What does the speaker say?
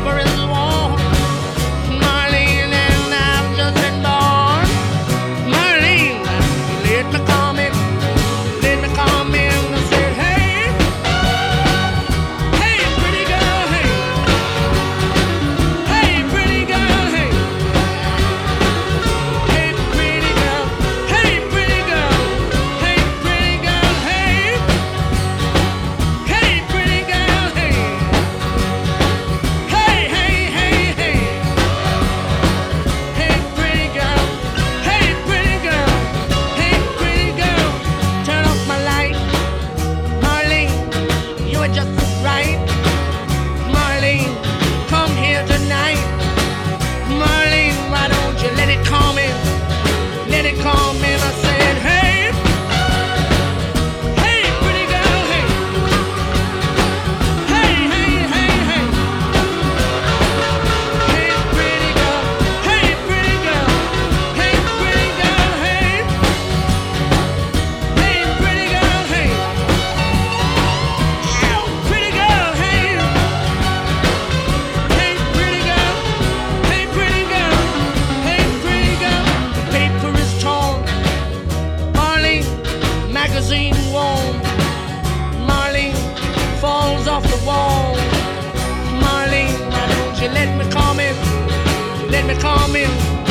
paper is warm. Marlene, and I've just been born. Marlene, let me come in. Let me come in. I said, hey, hey, pretty girl, hey. Hey, pretty girl, hey. Hey, pretty girl. Hey, pretty girl. Hey, pretty girl, hey. Hey, pretty girl, hey. Hey, hey, hey, hey. Hey, pretty girl. Hey, pretty girl. Hey, pretty girl. Turn off my light. Marlene, you are just right. Marlene, come here tonight. Marlene, why don't you let it come in? Let it come in. I said, hey. Hey, pretty girl, hey. Hey, hey, hey, hey. Hey, pretty girl. Hey, pretty girl. Hey, pretty girl, hey. Hey, pretty girl, hey. Ow, pretty girl, hey. Hey, pretty girl. Hey, pretty girl. Hey, pretty girl. Paper is torn. Marlene, magazine worn. Marlene falls off the wall. Marlene, why don't you let me come in? Let me come in.